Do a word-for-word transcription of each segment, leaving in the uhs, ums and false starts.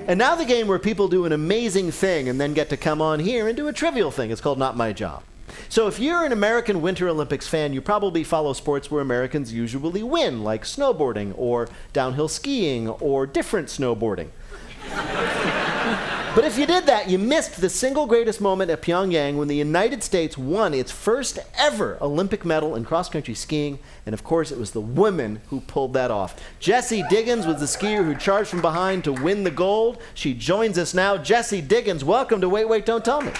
And now the game where people do an amazing thing and then get to come on here and do a trivial thing. It's called Not My Job. So if you're an American Winter Olympics fan, you probably follow sports where Americans usually win, like snowboarding or downhill skiing or different snowboarding. But if you did that, you missed the single greatest moment at Pyongyang when the United States won its first ever Olympic medal in cross-country skiing. And of course, it was the women who pulled that off. Jessie Diggins was the skier who charged from behind to win the gold. She joins us now. Jessie Diggins, welcome to Wait, Wait, Don't Tell Me.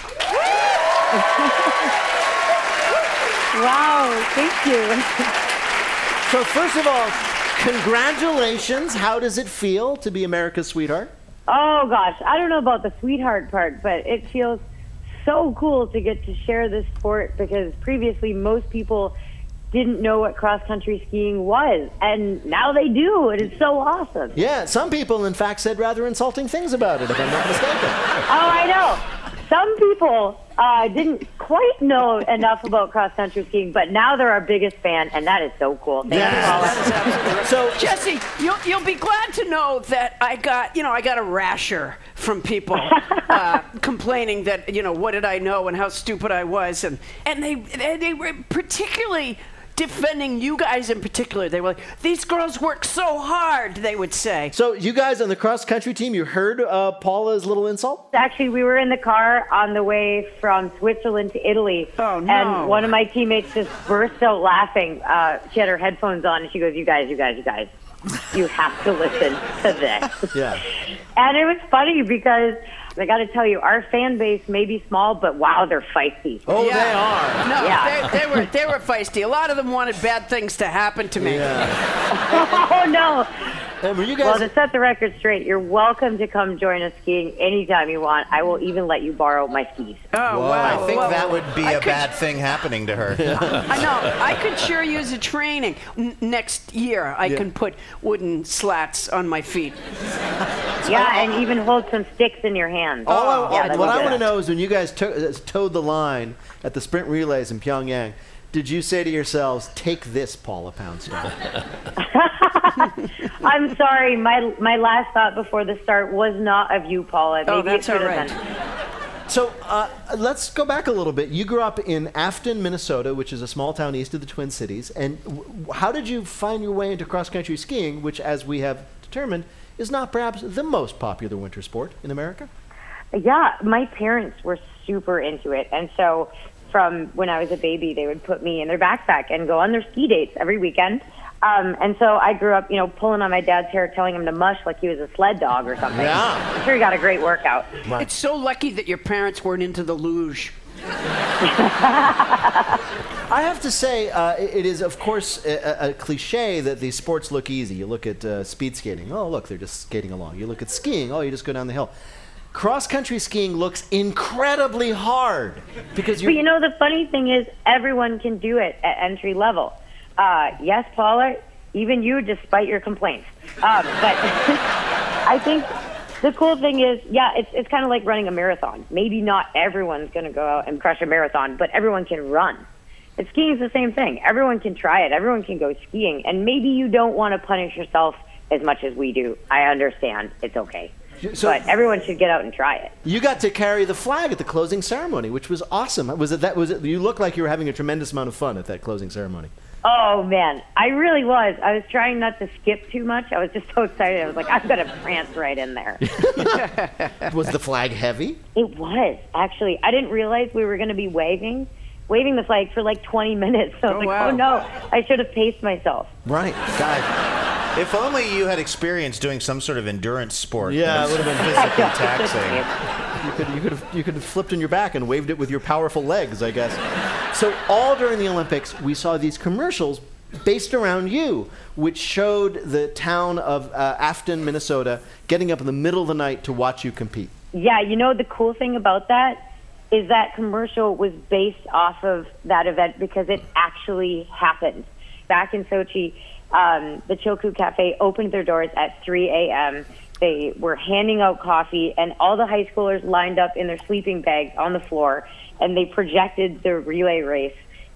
Wow, thank you. So first of all, congratulations. How does it feel to be America's sweetheart? Oh, gosh. I don't know about the sweetheart part, but it feels so cool to get to share this sport because previously most people didn't know what cross-country skiing was, and now they do. It is so awesome. Yeah, some people, in fact, said rather insulting things about it, if I'm not mistaken. Oh, I know. Some people uh, didn't quite know enough about cross-country skiing, but now they're our biggest fan, and that is so cool. Thank Yes. you, Paula. That is absolutely right. So, Jessie, you'll, you'll be glad to know that I got, you know, I got a rasher from people uh, complaining that, you know, what did I know and how stupid I was, and and they they, they were particularly defending you guys in particular. They were like, these girls work so hard, they would say. So you guys on the cross-country team, you heard uh, Paula's little insult? Actually, we were in the car on the way from Switzerland to Italy. Oh, no. And one of my teammates just burst out laughing. Uh, she had her headphones on, and she goes, you guys, you guys, you guys, you have to listen to this. Yeah. And it was funny because I got to tell you, our fan base may be small, but wow, they're feisty. Oh, Yeah. they are. No, Yeah. they, they were they were feisty. A lot of them wanted bad things to happen to me. Yeah. Oh, no. And were you guys... Well, to set the record straight, you're welcome to come join us skiing anytime you want. I will even let you borrow my skis. Oh, wow. I think Well, that would be I a could- bad thing happening to her. I know. I could sure use a training. N- next year, I Yeah. can put wooden slats on my feet. Yeah, and even hold some sticks in your hands. All I, Yeah, all- that'd what be I good. want to know is when you guys to- uh, towed the line at the sprint relays in Pyongyang, did you say to yourselves, take this, Paula Poundstone? I'm sorry. My my last thought before the start was not of you, Paula. Maybe Oh, that's it all could have right. been. So uh, let's go back a little bit. You grew up in Afton, Minnesota, which is a small town east of the Twin Cities. And w- how did you find your way into cross-country skiing, which, as we have determined, is not perhaps the most popular winter sport in America? Yeah, my parents were super into it. And so from when I was a baby, they would put me in their backpack and go on their ski dates every weekend. Um, and so I grew up, you know, pulling on my dad's hair, telling him to mush like he was a sled dog or something. Yeah. I'm sure he got a great workout. It's so lucky that your parents weren't into the luge. I have to say, uh, it it is, of course, a, a cliche that these sports look easy. You look at uh, speed skating. Oh, look, they're just skating along. You look at skiing. Oh, you just go down the hill. Cross-country skiing looks incredibly hard because you. But you know, the funny thing is everyone can do it at entry level. Uh, yes, Paula, even you, despite your complaints. Um, but I think the cool thing is, yeah, it's it's kind of like running a marathon. Maybe not everyone's going to go out and crush a marathon, but everyone can run. And skiing is the same thing. Everyone can try it. Everyone can go skiing. And maybe you don't want to punish yourself as much as we do. I understand. It's okay. So- but everyone should get out and try it. You got to carry the flag at the closing ceremony, which was awesome. Was it that? Was it? You looked like you were having a tremendous amount of fun at that closing ceremony. Oh, man. I really was. I was trying not to skip too much. I was just so excited. I was like, I'm going to prance right in there. Was the flag heavy? It was, actually. I didn't realize we were going to be waving, waving the flag for like twenty minutes. So I was Oh, like, wow. oh, no, I should have paced myself. Right. God. If only you had experience doing some sort of endurance sport. Yeah, that it would have been physically taxing. You could you could have you could have flipped on your back and waved it with your powerful legs, I guess. So all during the Olympics, we saw these commercials based around you, which showed the town of uh, Afton, Minnesota, getting up in the middle of the night to watch you compete. Yeah, you know, the cool thing about that is that commercial was based off of that event because it actually happened. Back in Sochi, um, the Chilku Cafe opened their doors at three a.m. They were handing out coffee, and all the high schoolers lined up in their sleeping bags on the floor, and they projected the relay race.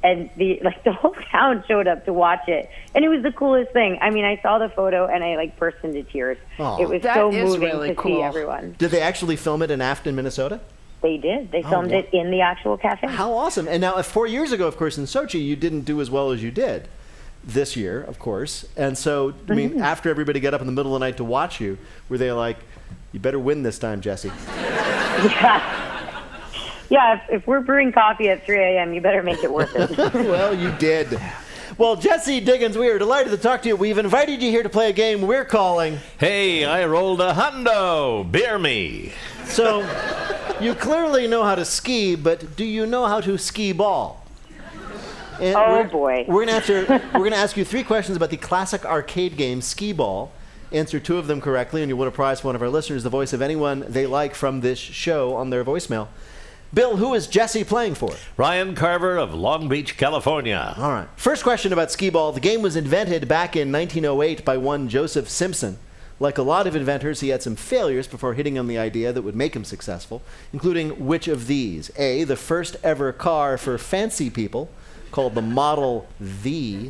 and the like the whole town showed up to watch it, and it was the coolest thing. I mean, I saw the photo and I like burst into tears. Aw. It was That so is moving really to cool. see everyone. Did they actually film it in Afton, Minnesota? They did. They filmed wow. it in the actual cafe. How awesome. And now, uh, four years ago, of course, in Sochi, you didn't do as well as you did this year, of course. And so, I mean, after everybody got up in the middle of the night to watch you, were they like, you better win this time, Jesse? Yeah. Yeah, if, if we're brewing coffee at three a.m., you better make it worth it. Well, you did. Well, Jesse Diggins, we are delighted to talk to you. We've invited you here to play a game we're calling. Hey, I rolled a hundo. Beer me. So, you clearly know how to ski, but do you know how to ski ball? And Oh, we're, boy. We're gonna have to. We're gonna ask you three questions about the classic arcade game Skee Ball. Answer two of them correctly, and you win a prize for one of our listeners, the voice of anyone they like from this show on their voicemail. Bill, who is Jesse playing for? Ryan Carver of Long Beach, California. All right. First question about Skee Ball. The game was invented back in nineteen oh eight by one Joseph Simpson. Like a lot of inventors, he had some failures before hitting on the idea that would make him successful, including which of these? A, the first ever car for fancy people, called the Model V.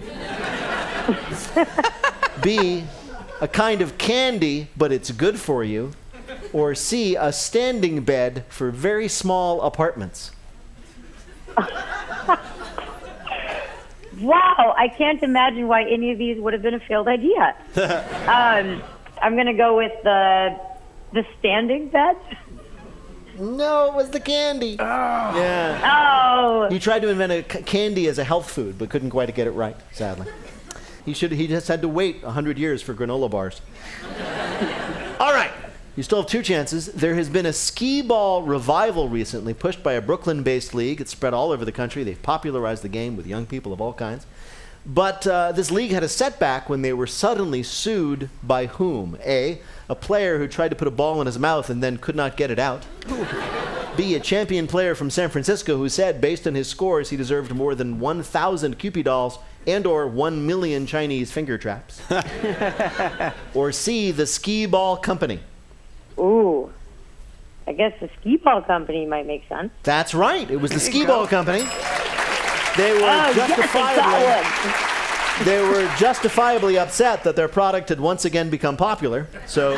B, a kind of candy, but it's good for you. Or C, a standing bed for very small apartments. Wow, I can't imagine why any of these would have been a failed idea. um, I'm going to go with the the standing bed. No, it was the candy. Oh. Yeah. Oh, He tried to invent a c- candy as a health food, but couldn't quite get it right, sadly. He should. He just had to wait one hundred years for granola bars. All right. You still have two chances. There has been a skee ball revival recently pushed by a Brooklyn-based league. It's spread all over the country. They've popularized the game with young people of all kinds. But uh, this league had a setback when they were suddenly sued by whom? A, a player who tried to put a ball in his mouth and then could not get it out. B, a champion player from San Francisco who said, based on his scores, he deserved more than one thousand Kewpie dolls and or one million Chinese finger traps. Or C, the skee ball company. ooh. I guess the skee ball company might make sense. That's right. It was the skee ball company. They were Oh, yes, justifiably I got one. they were justifiably upset that their product had once again become popular. So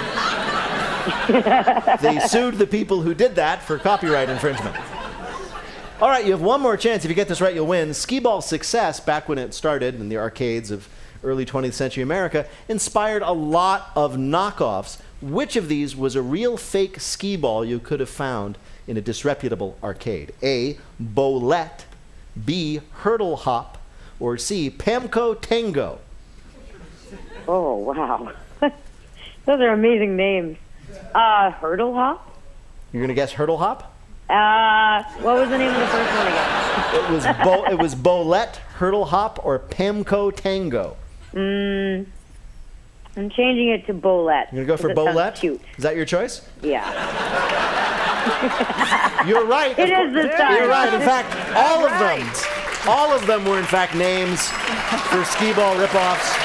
they sued the people who did that for copyright infringement. All right, you have one more chance. If you get this right, you'll win. Skee ball's success back when it started in the arcades of early twentieth century America inspired a lot of knockoffs. Which of these was a real fake skee ball you could have found in a disreputable arcade? A, Bolette, B, Hurdle Hop, or C, Pamco Tango? Oh, wow. Those are amazing names. Uh, Hurdle Hop? You're going to guess Hurdle Hop? Uh, what was the name of the first one again? It was Bo- it was Bolette, Hurdle Hop, or Pamco Tango. Mm, I'm changing it to Bolette. You're going to go for because it sounds Bolette? Cute. Is that your choice? Yeah. You're right. It is this time. You're right. In fact, all of them, all of them were in fact names for skee ball ripoffs.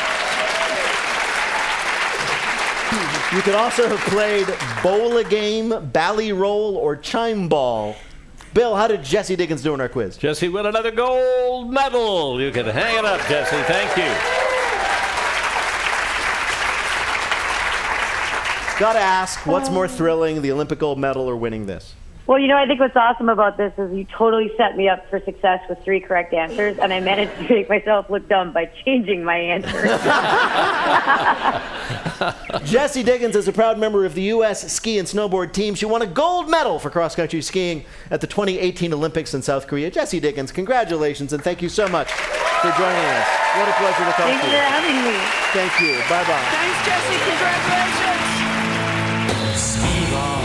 You could also have played bowl a game, bally roll, or chime ball. Bill, how did Jesse Diggins do in our quiz? Jesse win another gold medal. You can hang it up, Jesse. Thank you. Gotta ask, what's more thrilling, the Olympic gold medal or winning this? Well, you know, I think what's awesome about this is you totally set me up for success with three correct answers, and I managed to make myself look dumb by changing my answers. Jesse Diggins is a proud member of the U S ski and snowboard team. She won a gold medal for cross-country skiing at the twenty eighteen Olympics in South Korea. Jesse Diggins, congratulations, and thank you so much for joining us. What a pleasure to talk Thank to you you. for having me. Thank you. Bye-bye. Thanks, Jesse. Congratulations. Skee ball.